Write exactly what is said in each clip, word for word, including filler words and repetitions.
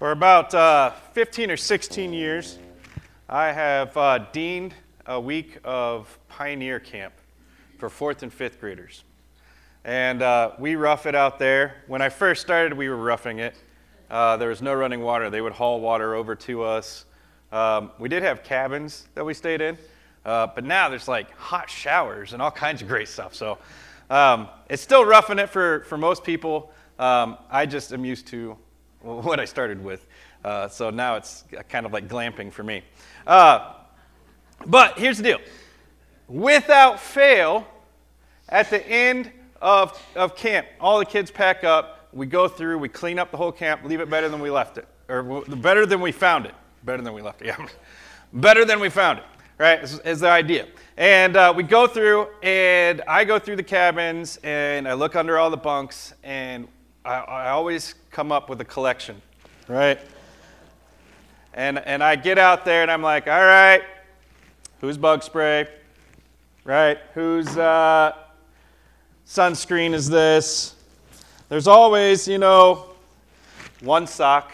For about uh, fifteen or sixteen years, I have uh, deaned a week of Pioneer Camp for fourth and fifth graders. And uh, we rough it out there. When I first started, we were roughing it. Uh, there was no running water. They would haul water over to us. Um, we did have cabins that we stayed in, uh, but now there's like hot showers and all kinds of great stuff. So um, it's still roughing it for, for most people. Um, I just am used to what I started with. Uh, so now it's kind of like glamping for me. Uh, but here's the deal. Without fail, at the end of, of camp, all the kids pack up, we go through, we clean up the whole camp, leave it better than we left it. Or better than we found it. Better than we left it, yeah. Better than we found it, right, is, is the idea. And uh, we go through, and I go through the cabins, and I look under all the bunks, and I, I always come up with a collection, right? And and I get out there, and I'm like, all right, whose bug spray, right? Whose uh, sunscreen is this? There's always, you know, one sock.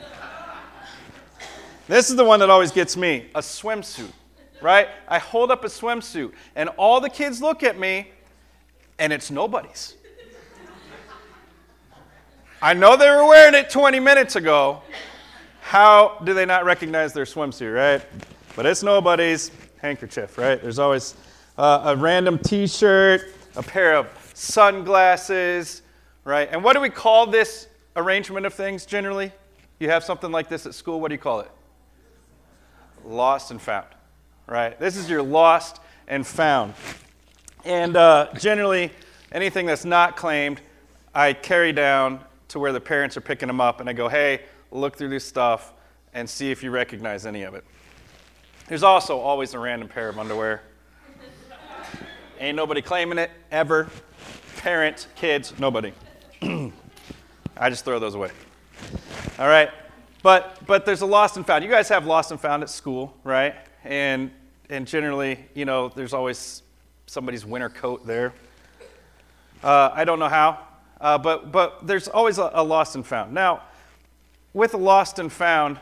This is the one that always gets me, a swimsuit, right? I hold up a swimsuit, and all the kids look at me, and it's nobody's. I know they were wearing it twenty minutes ago. How do they not recognize their swimsuit, right? But it's nobody's handkerchief, right? There's always uh, a random t-shirt, a pair of sunglasses, right? And what do we call this arrangement of things generally? You have something like this at school, what do you call it? Lost and found, right? This is your lost and found. And uh, generally, anything that's not claimed, I carry down to where the parents are picking them up, and I go, hey, look through this stuff and see if you recognize any of it. There's also always a random pair of underwear. Ain't nobody claiming it, ever. Parents, kids, nobody. I just throw those away. All right? But but there's a lost and found. You guys have lost and found at school, right? And and generally, you know, there's always somebody's winter coat there. Uh, I don't know how. Uh, but but there's always a, a lost and found. Now, with a lost and found,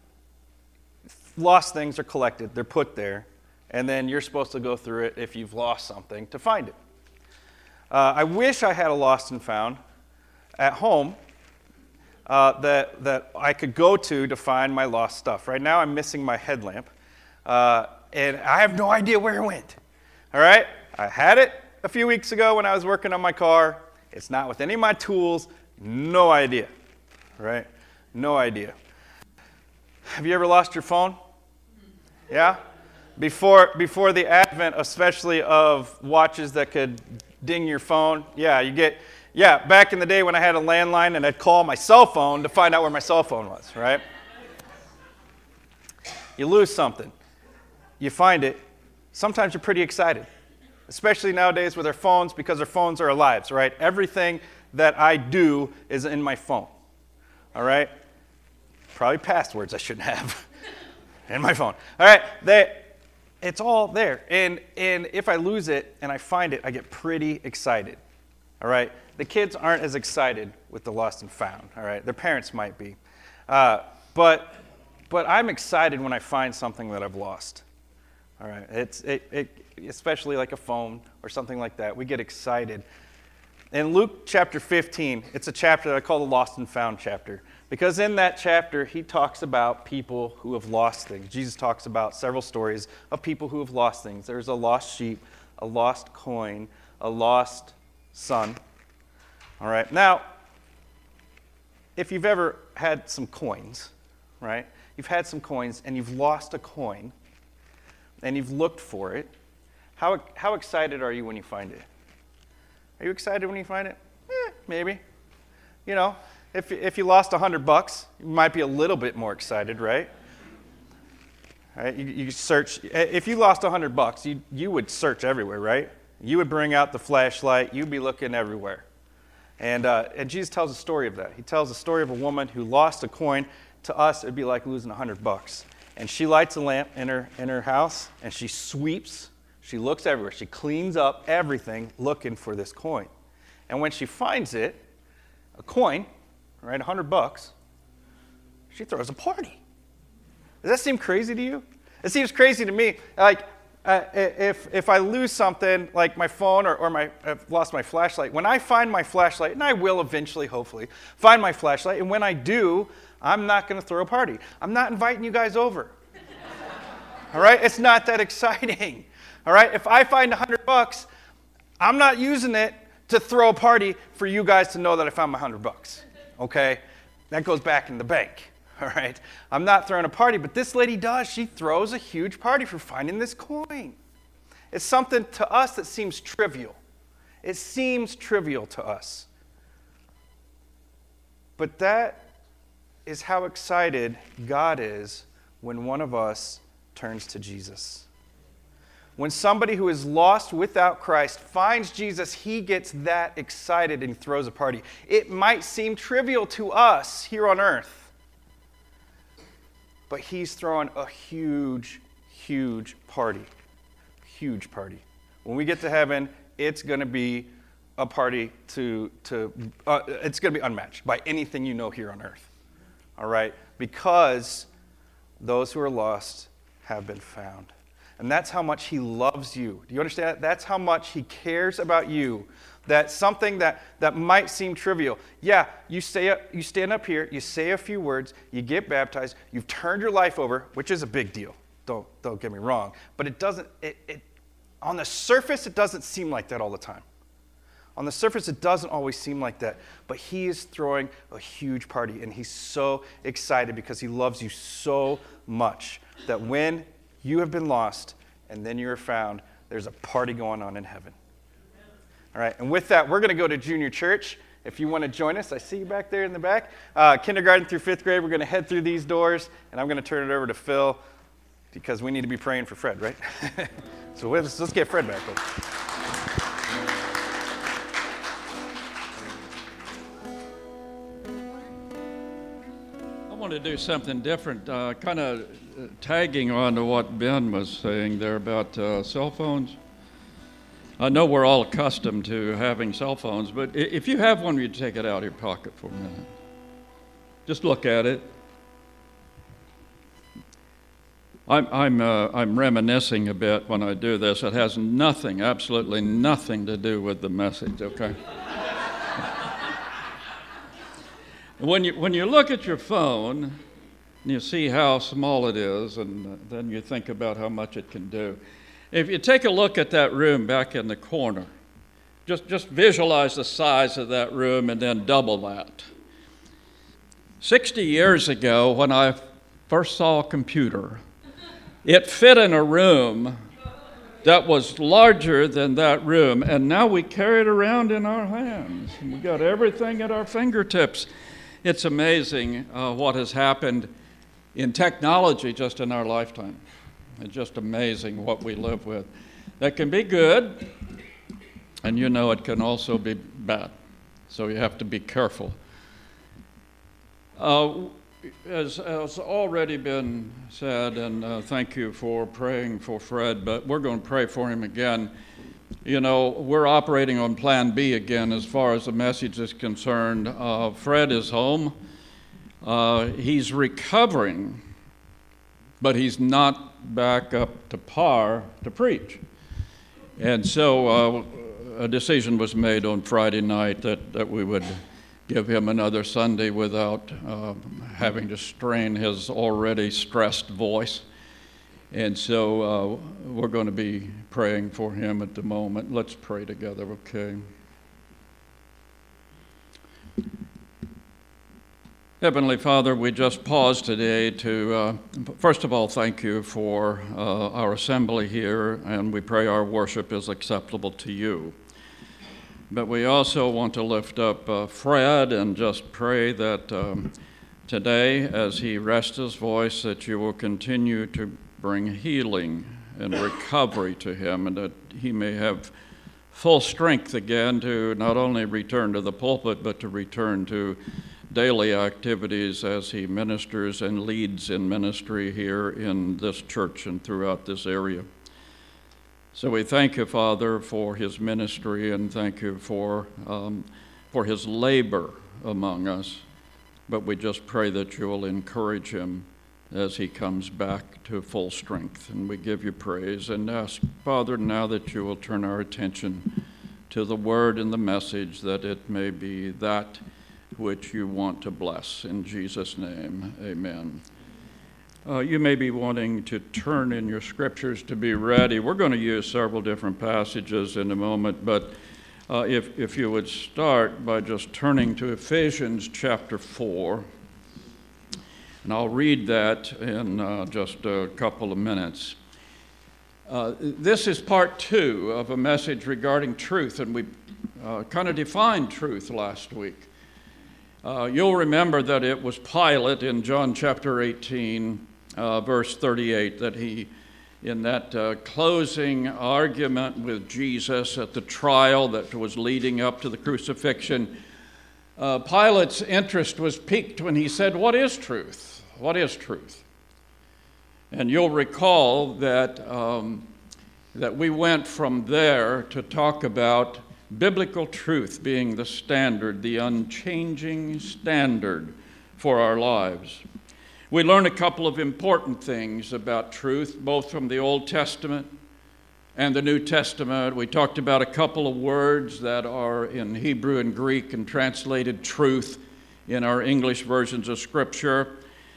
lost things are collected. They're put there. And then you're supposed to go through it if you've lost something to find it. Uh, I wish I had a lost and found at home uh, that, that I could go to to find my lost stuff. Right now I'm missing my headlamp. Uh, and I have no idea where it went. All right? I had it a few weeks ago when I was working on my car. It's not with any of my tools. No idea, right? No idea. Have you ever lost your phone? Yeah? Before, before the advent, especially of watches that could ding your phone, yeah, you get, yeah, back in the day when I had a landline and I'd call my cell phone to find out where my cell phone was, right? You lose something. You find it. Sometimes you're pretty excited. Especially nowadays with our phones, because our phones are our lives, right? Everything that I do is in my phone, all right? Probably passwords I shouldn't have in my phone. All right, they, it's all there. And, and if I lose it and I find it, I get pretty excited, all right? The kids aren't as excited with the lost and found, all right? Their parents might be. Uh, but, but I'm excited when I find something that I've lost. All right, it's it, it, especially like a phone or something like that. We get excited. In Luke chapter fifteen, it's a chapter that I call the Lost and Found chapter. Because in that chapter, he talks about people who have lost things. Jesus talks about several stories of people who have lost things. There's a lost sheep, a lost coin, a lost son. All right, now, if you've ever had some coins, right? You've had some coins and you've lost a coin, and you've looked for it, how, how excited are you when you find it? Are you excited when you find it? Eh, maybe. You know, if, if you lost a hundred bucks, you might be a little bit more excited, right? Right? You, you search. If you lost a hundred bucks, you, you would search everywhere, right? You would bring out the flashlight. You'd be looking everywhere. And, uh, and Jesus tells a story of that. He tells a story of a woman who lost a coin. To us, it would be like losing a hundred bucks. And she lights a lamp in her in her house, and she sweeps. She looks everywhere. She cleans up everything looking for this coin. And when she finds it, a coin, right, a hundred bucks, she throws a party. Does that seem crazy to you? It seems crazy to me. Like, uh, if if I lose something, like my phone or, or my, I've lost my flashlight, when I find my flashlight, and I will eventually, hopefully, find my flashlight, and when I do, I'm not going to throw a party. I'm not inviting you guys over. All right? It's not that exciting. All right? If I find a hundred bucks, I'm not using it to throw a party for you guys to know that I found my hundred bucks. Okay? That goes back in the bank. All right? I'm not throwing a party, but this lady does. She throws a huge party for finding this coin. It's something to us that seems trivial. It seems trivial to us. But that is how excited God is when one of us turns to Jesus. When somebody who is lost without Christ finds Jesus, he gets that excited and throws a party. It might seem trivial to us here on earth, but he's throwing a huge, huge party. Huge party. When we get to heaven, it's going to be a party to, to uh, it's going to be unmatched by anything you know here on earth. All right? Because those who are lost have been found. And that's how much he loves you. Do you understand that? That's how much he cares about you. That something that, that might seem trivial. Yeah, you, say up, you stand up here, you say a few words, you get baptized, you've turned your life over, which is a big deal. Don't, don't get me wrong. But it doesn't, it, it, on the surface, it doesn't seem like that all the time. On the surface, it doesn't always seem like that. But he is throwing a huge party, and he's so excited because he loves you so much that when you have been lost and then you are found, there's a party going on in heaven. All right, and with that, we're going to go to junior church. If you want to join us, I see you back there in the back. Uh, kindergarten through fifth grade, we're going to head through these doors, and I'm going to turn it over to Phil because we need to be praying for Fred, right? So let's, let's get Fred back over. I want to do something different, uh, kind of tagging on to what Ben was saying there about uh, cell phones. I know we're all accustomed to having cell phones, but if you have one, you take it out of your pocket for a minute. Just look at it. I'm, I'm, uh, I'm reminiscing a bit when I do this. It has nothing, absolutely nothing to do with the message, okay? When you, when you look at your phone, and you see how small it is, and then you think about how much it can do. If you take a look at that room back in the corner, just, just visualize the size of that room and then double that. sixty years ago, when I first saw a computer, it fit in a room that was larger than that room, and now we carry it around in our hands. And we got everything at our fingertips. It's amazing uh, what has happened in technology just in our lifetime. It's just amazing what we live with. That can be good, and you know it can also be bad. So you have to be careful. Uh, as has already been said, and uh, thank you for praying for Fred, but we're going to pray for him again. You know, we're operating on Plan B again as far as the message is concerned. Uh, Fred is home. Uh, he's recovering, but he's not back up to par to preach. And so uh, a decision was made on Friday night that, that we would give him another Sunday without uh, having to strain his already stressed voice. And so uh, we're going to be praying for him at the moment. Let's pray together, okay? Heavenly Father, we just pause today to, uh, first of all, thank you for uh, our assembly here, and we pray our worship is acceptable to you. But we also want to lift up uh, Fred and just pray that um, today, as he rests his voice, that you will continue to bring healing and recovery to him, and that he may have full strength again to not only return to the pulpit, but to return to daily activities as he ministers and leads in ministry here in this church and throughout this area. So we thank you, Father, for his ministry, and thank you for, um, for his labor among us but we just pray that you will encourage him as he comes back to full strength. And we give you praise and ask, Father, now that you will turn our attention to the word and the message, that it may be that which you want to bless. In Jesus' name, amen. Uh, you may be wanting to turn in your scriptures to be ready. We're going to use several different passages in a moment, but uh, if, if you would start by just turning to Ephesians chapter four. And I'll read that in uh, just a couple of minutes. Uh, this is part two of a message regarding truth, and we uh, kind of defined truth last week. Uh, you'll remember that it was Pilate in John chapter eighteen, uh, verse thirty-eight, that he, in that uh, closing argument with Jesus at the trial that was leading up to the crucifixion, uh, Pilate's interest was piqued when he said, "What is truth? What is truth?" And you'll recall that, um, that we went from there to talk about biblical truth being the standard, the unchanging standard for our lives. We learned a couple of important things about truth, both from the Old Testament and the New Testament. We talked about a couple of words that are in Hebrew and Greek and translated truth in our English versions of Scripture.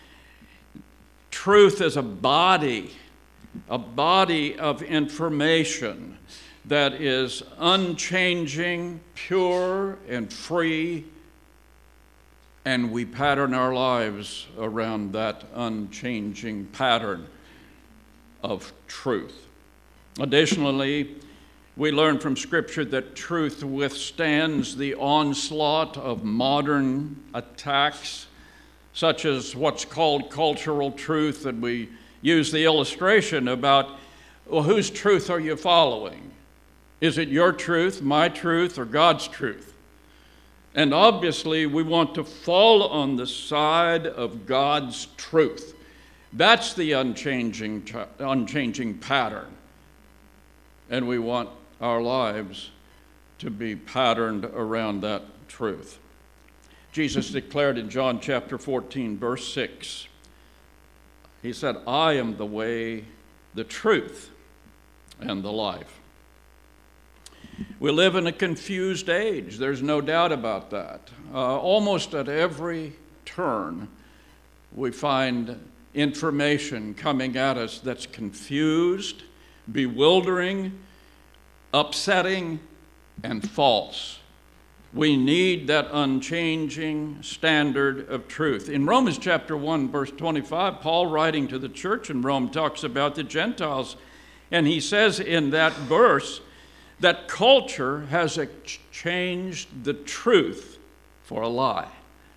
Truth is a body, a body of information that is unchanging, pure, and free, and we pattern our lives around that unchanging pattern of truth. Additionally, we learn from Scripture that truth withstands the onslaught of modern attacks, such as what's called cultural truth, and we use the illustration about, well, whose truth are you following? Is it your truth, my truth, or God's truth? And obviously, we want to fall on the side of God's truth. That's the unchanging, unchanging pattern. And we want our lives to be patterned around that truth. Jesus declared in John chapter fourteen, verse six, he said, "I am the way, the truth, and the life." We live in a confused age. There's no doubt about that. Uh, almost at every turn, we find information coming at us that's confused, bewildering, upsetting, and false. We need that unchanging standard of truth. In Romans chapter one, verse twenty-five, Paul, writing to the church in Rome, talks about the Gentiles, and he says in that verse that culture has exchanged the truth for a lie.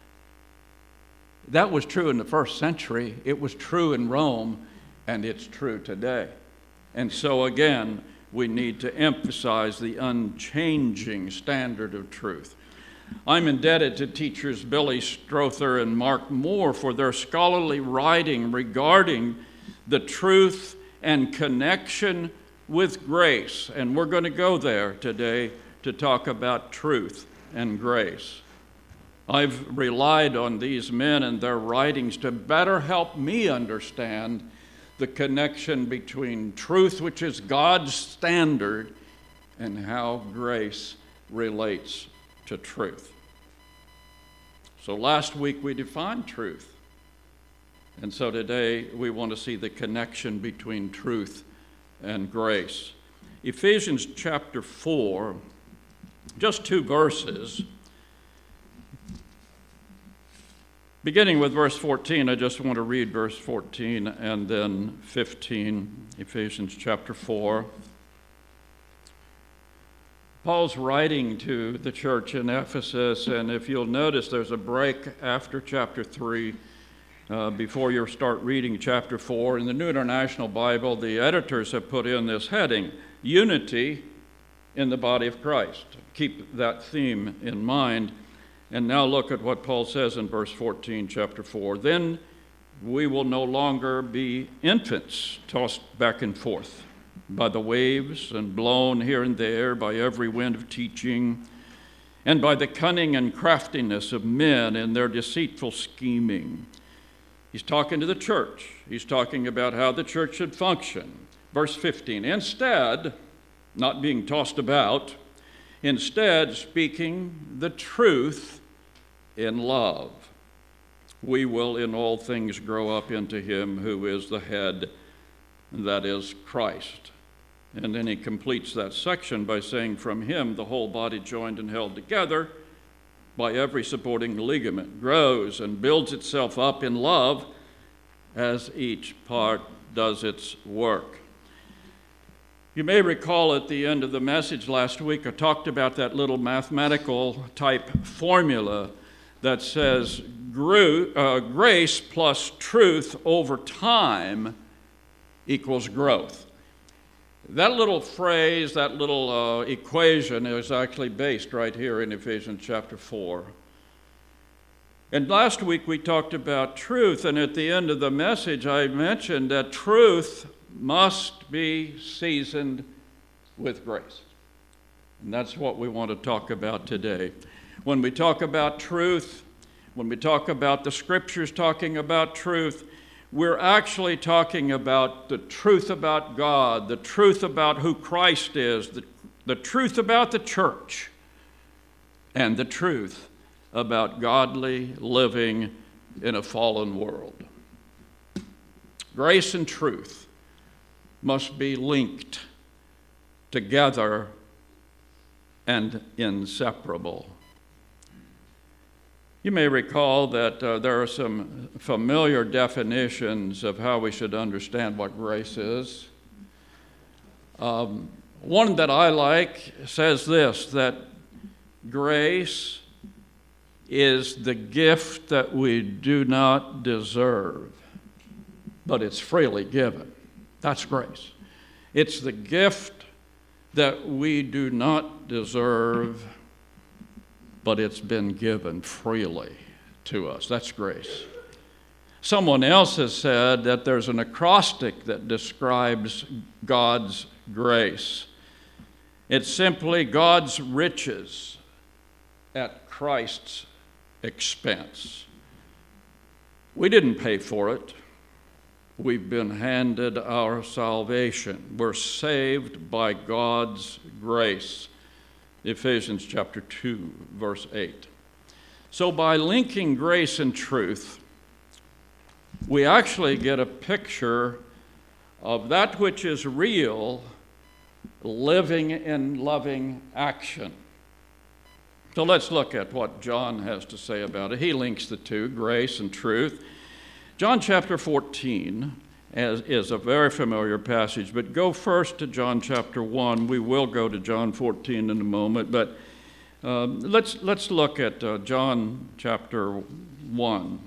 That was true in the first century, it was true in Rome, and it's true today. And so again, we need to emphasize the unchanging standard of truth. I'm indebted to teachers Billy Strother and Mark Moore for their scholarly writing regarding the truth and connection with grace. And we're going to go there today to talk about truth and grace. I've relied on these men and their writings to better help me understand the connection between truth, which is God's standard, and how grace relates to truth. So last week we defined truth. And so today we want to see the connection between truth and grace. Ephesians chapter four, just two verses. Beginning with verse fourteen, I just want to read verse fourteen and then fifteen, Ephesians chapter four. Paul's writing to the church in Ephesus, and if you'll notice, there's a break after chapter three uh, before you start reading chapter four. In the New International Bible, the editors have put in this heading, Unity in the Body of Christ. Keep that theme in mind. And now look at what Paul says in verse fourteen, chapter four. Then we will no longer be infants tossed back and forth by the waves and blown here and there by every wind of teaching, and by the cunning and craftiness of men in their deceitful scheming. He's talking to the church. He's talking about how the church should function. Verse fifteen, instead, not being tossed about, instead speaking the truth in love, we will in all things grow up into him who is the head, that is Christ. And then he completes that section by saying, from him the whole body joined and held together by every supporting ligament grows and builds itself up in love as each part does its work. You may recall at the end of the message last week, I talked about that little mathematical type formula that says grace plus truth over time equals growth. That little phrase, that little uh, equation is actually based right here in Ephesians chapter four. And last week we talked about truth, and at the end of the message I mentioned that truth must be seasoned with grace. And that's what we want to talk about today. When we talk about truth, when we talk about the scriptures talking about truth, we're actually talking about the truth about God, the truth about who Christ is, the, the truth about the church, and the truth about godly living in a fallen world. Grace and truth must be linked together and inseparable. You may recall that uh, there are some familiar definitions of how we should understand what grace is. Um, one that I like says this, that grace is the gift that we do not deserve, but it's freely given. That's grace. It's the gift that we do not deserve, but it's been given freely to us. That's grace. Someone else has said that there's an acrostic that describes God's grace. It's simply God's riches at Christ's expense. We didn't pay for it. We've been handed our salvation. We're saved by God's grace. Ephesians chapter two, verse eight. So by linking grace and truth, we actually get a picture of that which is real, living in loving action. So let's look at what John has to say about it. He links the two, grace and truth. John chapter fourteen is a very familiar passage, but go first to John chapter one. We will go to John fourteen in a moment, but uh, let's, let's look at uh, John chapter one.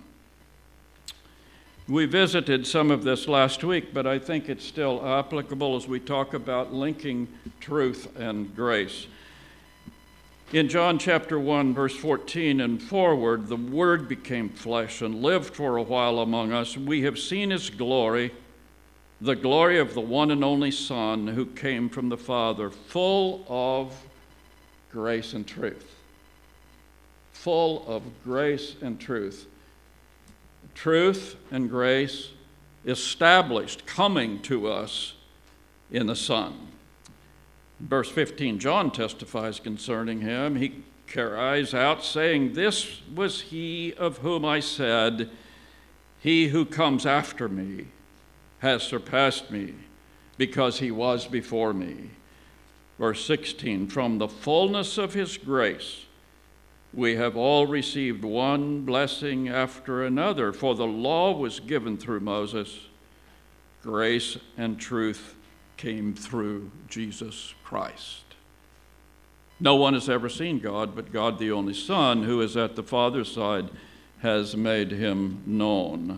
We visited some of this last week, but I think it's still applicable as we talk about linking truth and grace. In John chapter one, verse fourteen and forward, the Word became flesh and lived for a while among us. We have seen his glory, the glory of the one and only Son who came from the Father, full of grace and truth. Full of grace and truth. Truth and grace established, coming to us in the Son. Verse fifteen, John testifies concerning him. He cries out, saying, "This was he of whom I said, he who comes after me has surpassed me, because he was before me." Verse sixteen, from the fullness of his grace we have all received one blessing after another, for the law was given through Moses, grace and truth came through Jesus Christ. No one has ever seen God, but God the only Son, who is at the Father's side, has made him known.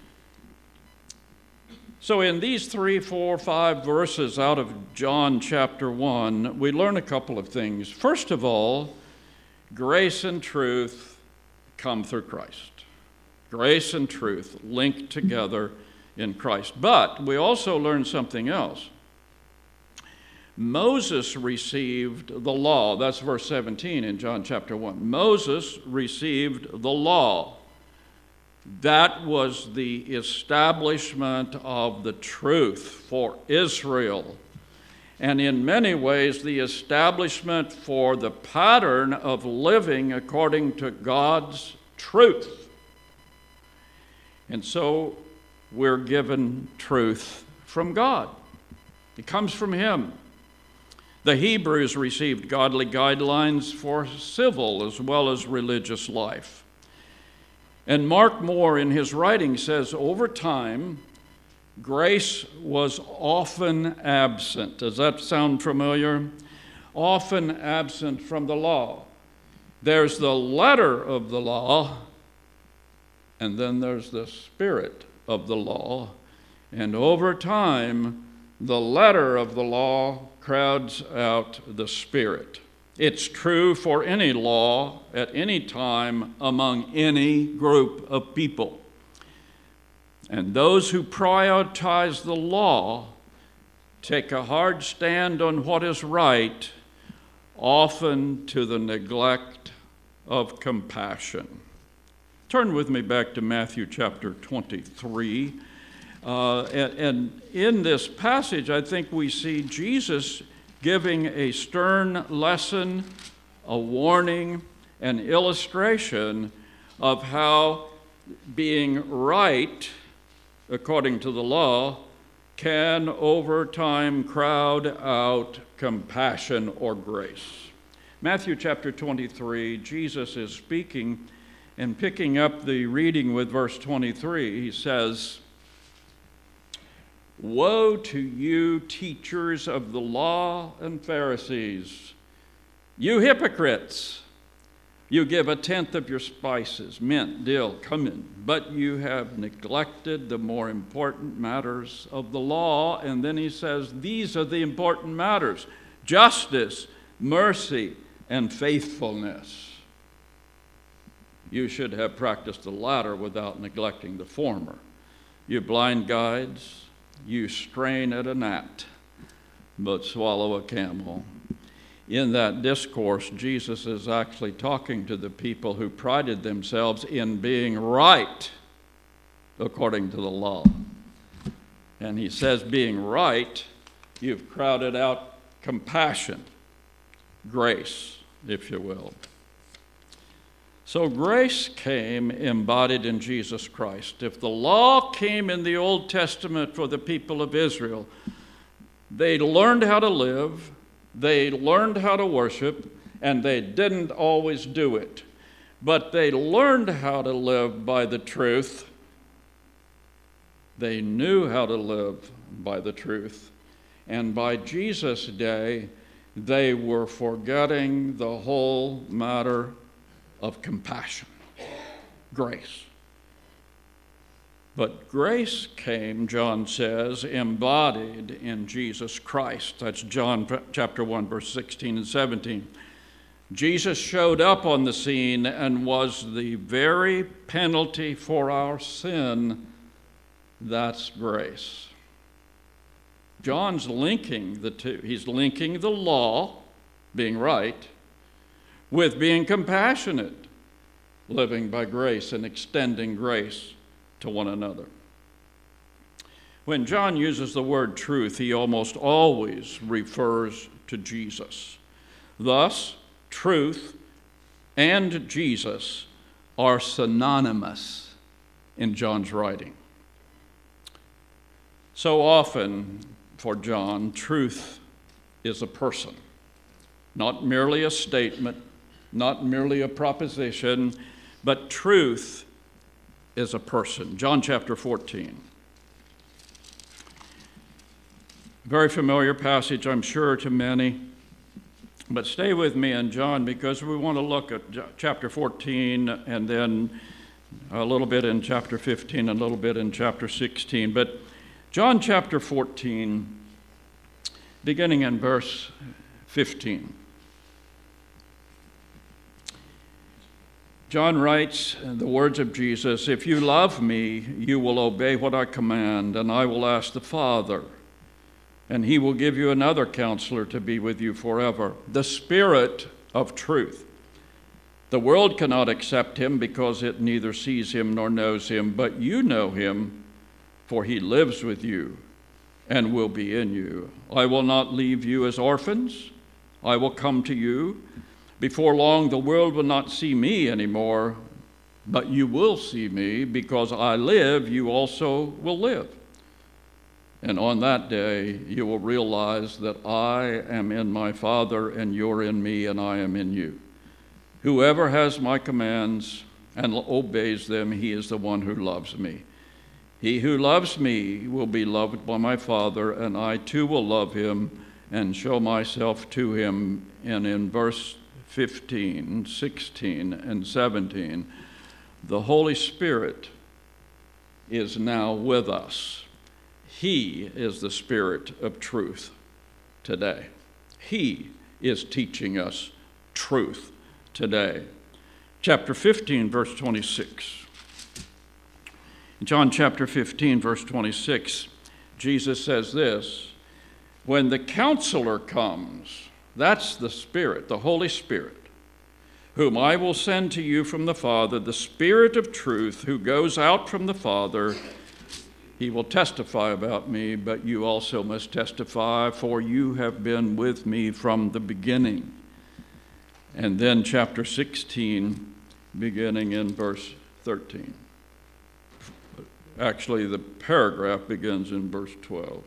So in these three, four, five verses out of John chapter one, we learn a couple of things. First of all, grace and truth come through Christ. Grace and truth linked together in Christ. But we also learn something else. Moses received the law. That's verse seventeen in John chapter one. Moses received the law. That was the establishment of the truth for Israel, and in many ways the establishment for the pattern of living according to God's truth. And so we're given truth from God. It comes from Him. The Hebrews received godly guidelines for civil as well as religious life. And Mark Moore in his writing says, over time, grace was often absent. Does that sound familiar? Often absent from the law. There's the letter of the law, and then there's the spirit of the law. And over time, the letter of the law crowds out the spirit. It's true for any law at any time among any group of people. And those who prioritize the law take a hard stand on what is right, often to the neglect of compassion. Turn with me back to Matthew chapter twenty-three. Uh, and, and in this passage, I think we see Jesus giving a stern lesson, a warning, an illustration of how being right, according to the law, can over time crowd out compassion or grace. Matthew chapter twenty-three, Jesus is speaking and picking up the reading with verse twenty-three. He says, "Woe to you, teachers of the law and Pharisees, you hypocrites! You give a tenth of your spices, mint, dill, cumin, but you have neglected the more important matters of the law." And then he says, these are the important matters: justice, mercy, and faithfulness. You should have practiced the latter without neglecting the former. You blind guides, you strain at a gnat, but swallow a camel. In that discourse, Jesus is actually talking to the people who prided themselves in being right according to the law. And he says, being right, you've crowded out compassion, grace, if you will. So grace came embodied in Jesus Christ. If the law came in the Old Testament for the people of Israel, they learned how to live, they learned how to worship, and they didn't always do it. But they learned how to live by the truth. They knew how to live by the truth. And by Jesus' day, they were forgetting the whole matter of compassion, grace. But grace came, John says, embodied in Jesus Christ. That's John chapter one, verse sixteen and seventeen. Jesus showed up on the scene and was the very penalty for our sin. That's grace. John's linking the two. He's linking the law, being right, with being compassionate, living by grace and extending grace to one another. When John uses the word truth, he almost always refers to Jesus. Thus, truth and Jesus are synonymous in John's writing. So often, for John, truth is a person, not merely a statement, not merely a proposition, but truth is a person. John chapter fourteen. Very familiar passage, I'm sure, to many. But stay with me in John, because we want to look at chapter fourteen and then a little bit in chapter fifteen, a little bit in chapter sixteen. But John chapter fourteen, beginning in verse fifteen. John writes the words of Jesus, "If you love me, you will obey what I command, and I will ask the Father, And he will give you another counselor to be with you forever, the Spirit of truth. The world cannot accept him because it neither sees him nor knows him, but you know him, for he lives with you and will be in you. I will not leave you as orphans. I will come to you. Before long, the world will not see me anymore, but you will see me. Because I live, you also will live. And on that day, you will realize that I am in my Father, and you're in me, and I am in you. Whoever has my commands and obeys them, he is the one who loves me. He who loves me will be loved by my Father, and I too will love him and show myself to him. And in verse fifteen, sixteen, and seventeen, the Holy Spirit is now with us. He is the Spirit of truth today. He is teaching us truth today. Chapter fifteen, verse twenty-six. In John chapter fifteen, verse twenty-six, Jesus says this, when the Counselor comes, that's the Spirit, the Holy Spirit, whom I will send to you from the Father, the Spirit of truth, who goes out from the Father, he will testify about me, but you also must testify, for you have been with me from the beginning. And then chapter sixteen, beginning in verse thirteen. Actually, the paragraph begins in verse twelve.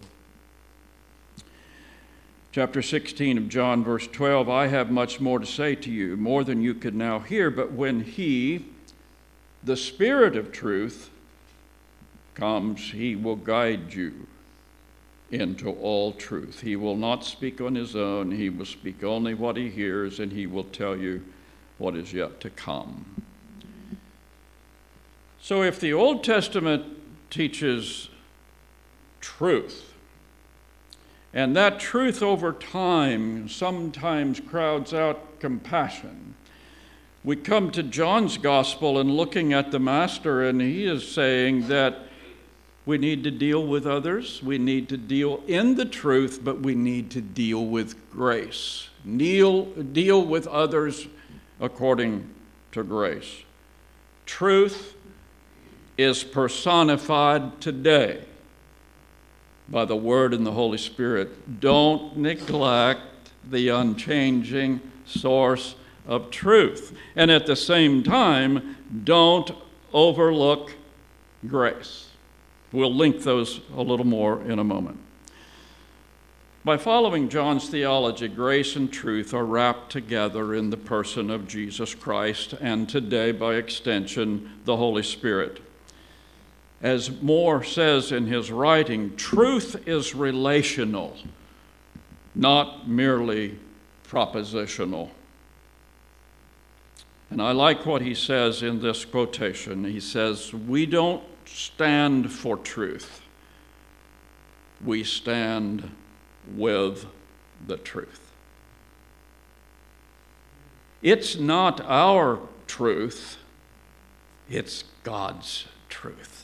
Chapter sixteen of John, verse twelve, I have much more to say to you, more than you could now hear, but when he, the Spirit of truth, comes, he will guide you into all truth. He will not speak on his own. He will speak only what he hears, and he will tell you what is yet to come. So if the Old Testament teaches truth, and that truth over time sometimes crowds out compassion, we come to John's gospel and looking at the Master, and he is saying that we need to deal with others. We need to deal in the truth, but we need to deal with grace. Deal, deal with others according to grace. Truth is personified today by the Word and the Holy Spirit. Don't neglect the unchanging source of truth. And at the same time, don't overlook grace. We'll link those a little more in a moment. By following John's theology, grace and truth are wrapped together in the person of Jesus Christ, and today, by extension, the Holy Spirit. As Moore says in his writing, truth is relational, not merely propositional. And I like what he says in this quotation. He says, we don't stand for truth. We stand with the truth. It's not our truth, it's God's truth.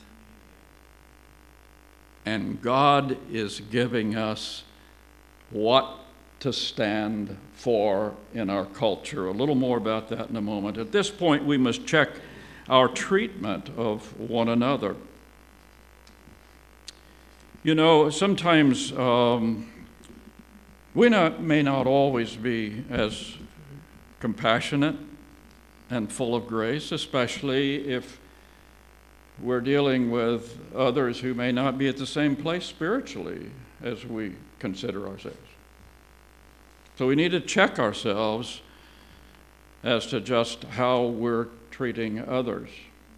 And God is giving us what to stand for in our culture. A little more about that in a moment. At this point, we must check our treatment of one another. You know, sometimes um, we not, may not always be as compassionate and full of grace, especially if we're dealing with others who may not be at the same place spiritually as we consider ourselves. So we need to check ourselves as to just how we're treating others.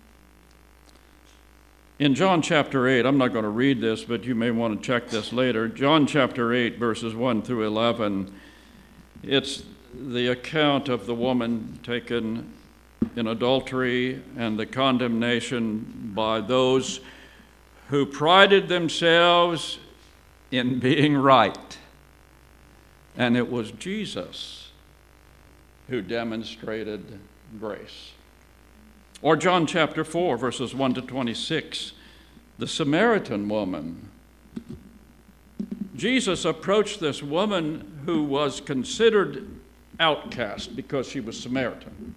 In John chapter eight, I'm not going to read this, but you may want to check this later. John chapter eight, verses one through eleven, it's the account of the woman taken in adultery and the condemnation by those who prided themselves in being right. And it was Jesus who demonstrated grace. Or John chapter four, verses one to twenty-six, the Samaritan woman. Jesus approached this woman who was considered outcast because she was Samaritan.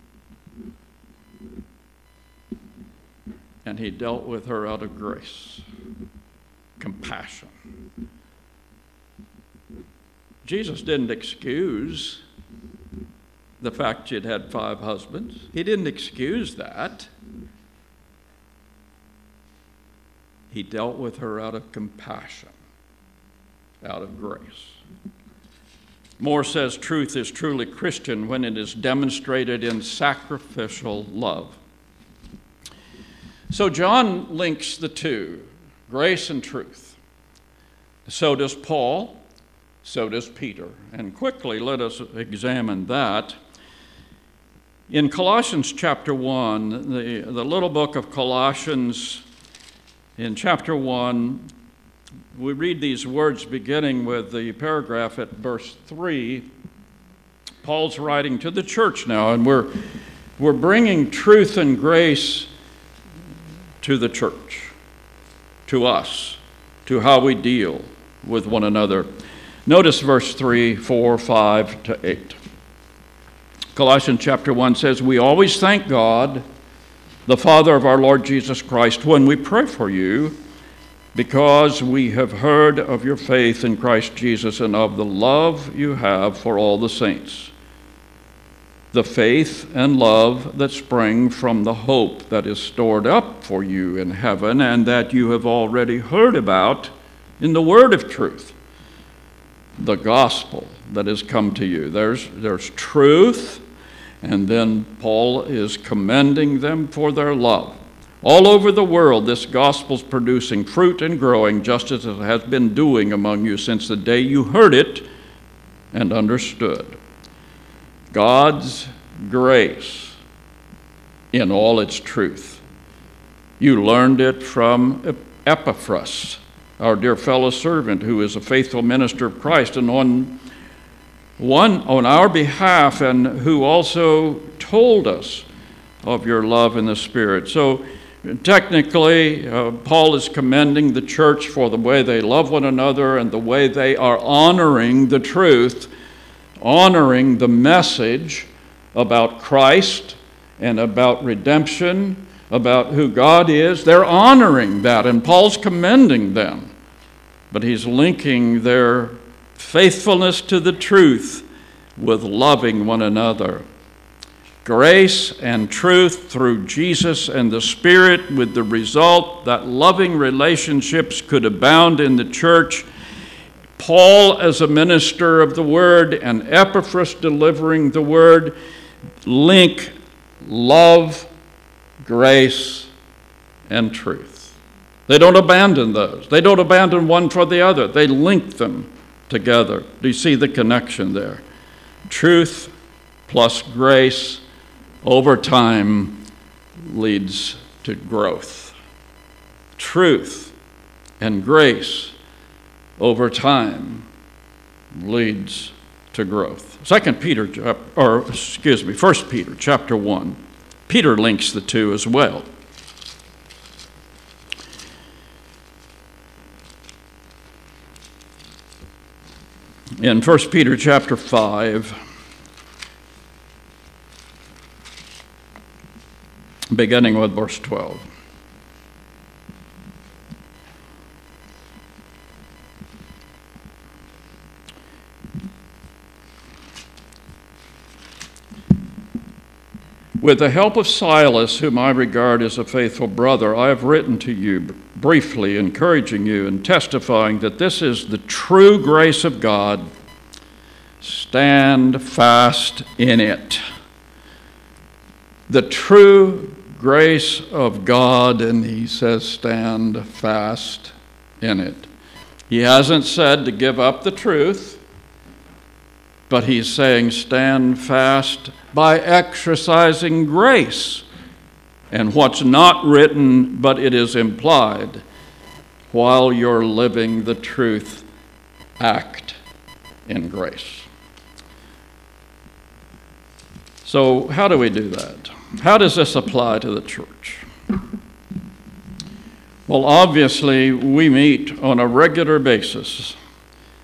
And he dealt with her out of grace, compassion. Jesus didn't excuse the fact she'd had five husbands. He didn't excuse that. He dealt with her out of compassion, out of grace. Moore says truth is truly Christian when it is demonstrated in sacrificial love. So John links the two, grace and truth. So does Paul, so does Peter. And quickly let us examine that. In Colossians chapter one, the, the little book of Colossians, in chapter one, we read these words beginning with the paragraph at verse three. Paul's writing to the church now, and we're, we're bringing truth and grace to the church, to us, to how we deal with one another. Notice verse three, four, five to eight. Colossians chapter one says, "We always thank God, the Father of our Lord Jesus Christ, when we pray for you, because we have heard of your faith in Christ Jesus and of the love you have for all the saints, the faith and love that spring from the hope that is stored up for you in heaven and that you have already heard about in the word of truth, the gospel that has come to you." There's, there's truth, and then Paul is commending them for their love. All over the world, this gospel's producing fruit and growing, just as it has been doing among you since the day you heard it and understood. God's grace in all its truth. You learned it from Epaphras, our dear fellow servant, who is a faithful minister of Christ, and on one on our behalf, and who also told us of your love in the Spirit. So technically, uh, Paul is commending the church for the way they love one another and the way they are honoring the truth, honoring the message about Christ and about redemption, about who God is. They're honoring that, and Paul's commending them. But he's linking their faithfulness to the truth with loving one another. Grace and truth through Jesus and the Spirit, with the result that loving relationships could abound in the church. Paul, as a minister of the word, and Epaphras delivering the word, link love, grace, and truth. They don't abandon those. They don't abandon one for the other. They link them together. Do you see the connection there? Truth plus grace over time leads to growth. Truth and grace over time leads to growth. Second Peter, or excuse me, First Peter chapter one. Peter links the two as well. In First Peter chapter five, beginning with verse twelve. With the help of Silas, whom I regard as a faithful brother, I have written to you briefly, encouraging you and testifying that this is the true grace of God. Stand fast in it. The true grace of God, and he says stand fast in it. He hasn't said to give up the truth, but he's saying stand fast by exercising grace. And what's not written, but it is implied, while you're living the truth, act in grace. So how do we do that? How does this apply to the church? Well, obviously, we meet on a regular basis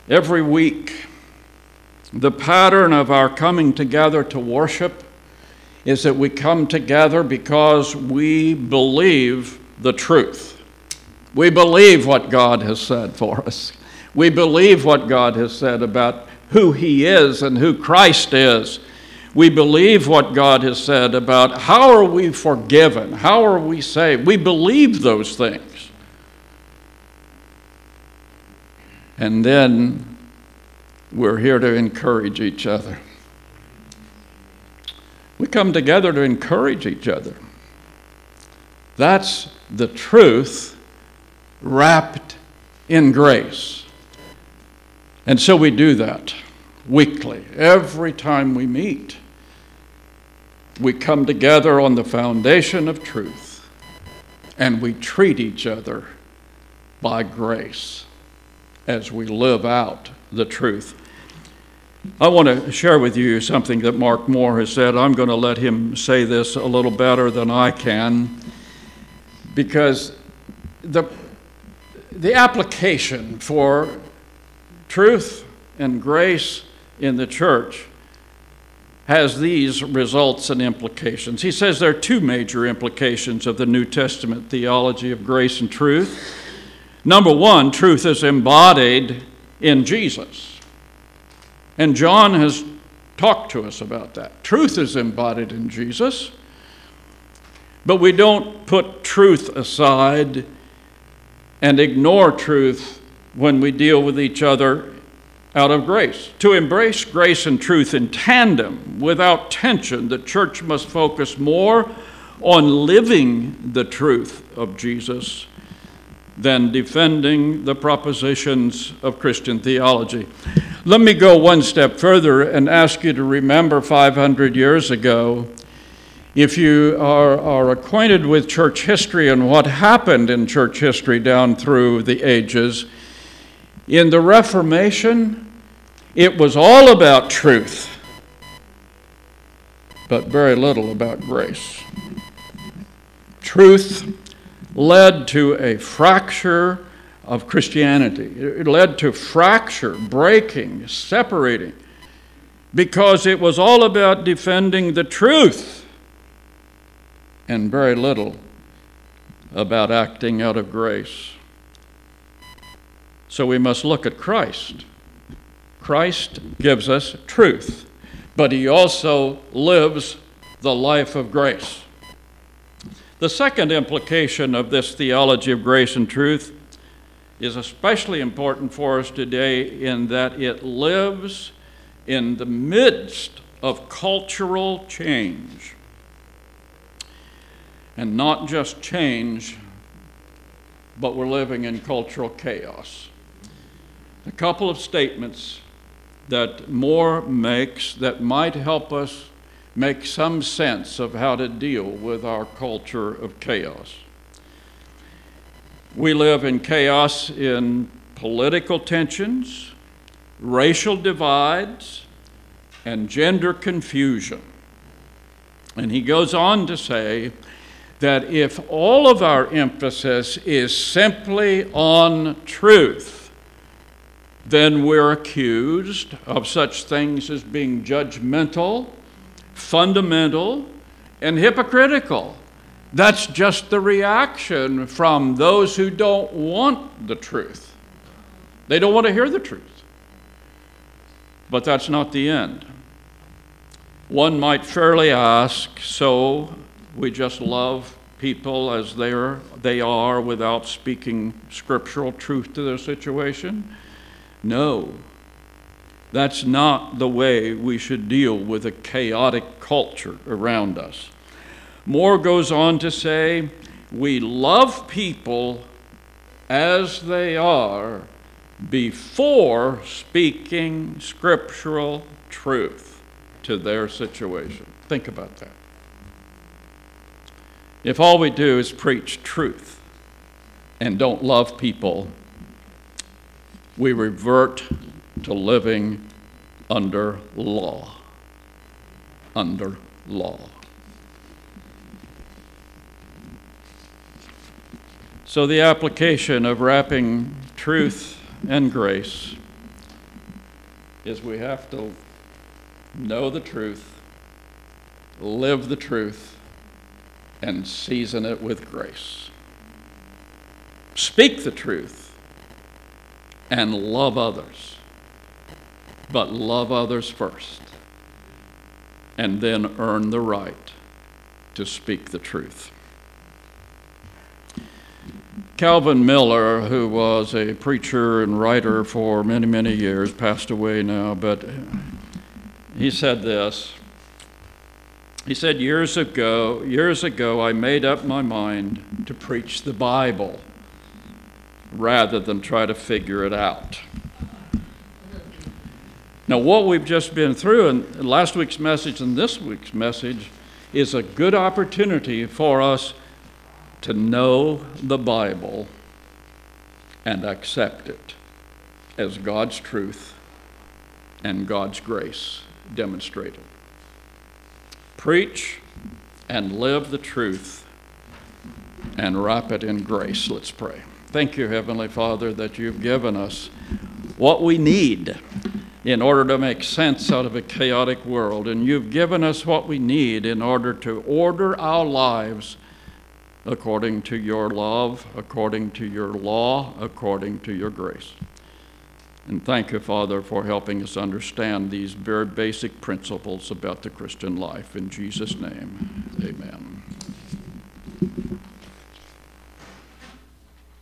every week. The pattern of our coming together to worship is that we come together because we believe the truth. We believe what God has said for us. We believe what God has said about who He is and who Christ is. We believe what God has said about how are we forgiven, how are we saved. We believe those things. And then we're here to encourage each other. We come together to encourage each other. That's the truth wrapped in grace. And so we do that weekly. Every time we meet, we come together on the foundation of truth, and we treat each other by grace as we live out the truth. I want to share with you something that Mark Moore has said. I'm going to let him say this a little better than I can, because the, the application for truth and grace in the church has these results and implications. He says there are two major implications of the New Testament theology of grace and truth. Number one, truth is embodied in Jesus. And John has talked to us about that. Truth is embodied in Jesus, but we don't put truth aside and ignore truth when we deal with each other out of grace. To embrace grace and truth in tandem, without tension, the church must focus more on living the truth of Jesus than defending the propositions of Christian theology. Let me go one step further and ask you to remember five hundred years ago, if you are, are acquainted with church history and what happened in church history down through the ages, in the Reformation, it was all about truth, but very little about grace. Truth led to a fracture of Christianity. It led to fracture, breaking, separating, because it was all about defending the truth and very little about acting out of grace. So we must look at Christ. Christ gives us truth, but He also lives the life of grace. The second implication of this theology of grace and truth is especially important for us today in that it lives in the midst of cultural change. And not just change, but we're living in cultural chaos. A couple of statements that Moore makes that might help us make some sense of how to deal with our culture of chaos. We live in chaos in political tensions, racial divides, and gender confusion. And he goes on to say that if all of our emphasis is simply on truth, then we're accused of such things as being judgmental, fundamental, and hypocritical. That's just the reaction from those who don't want the truth. They don't want to hear the truth. But that's not the end. One might fairly ask, so we just love people as they're, they are without speaking scriptural truth to their situation? No. That's not the way we should deal with a chaotic culture around us. Moore goes on to say, we love people as they are before speaking scriptural truth to their situation. Think about that. If all we do is preach truth and don't love people, we revert to living under law. Under law. So the application of wrapping truth and grace is we have to know the truth, live the truth, and season it with grace. Speak the truth and love others, but love others first, and then earn the right to speak the truth. Calvin Miller, who was a preacher and writer for many, many years, passed away now, but he said this. He said, years ago, years ago, I made up my mind to preach the Bible rather than try to figure it out. Now, what we've just been through in last week's message and this week's message is a good opportunity for us to know the Bible and accept it as God's truth and God's grace demonstrated. Preach and live the truth and wrap it in grace. Let's pray. Thank you, Heavenly Father, that you've given us what we need in order to make sense out of a chaotic world. And you've given us what we need in order to order our lives according to your love, according to your law, according to your grace. And thank you, Father, for helping us understand these very basic principles about the Christian life. In Jesus' name, amen.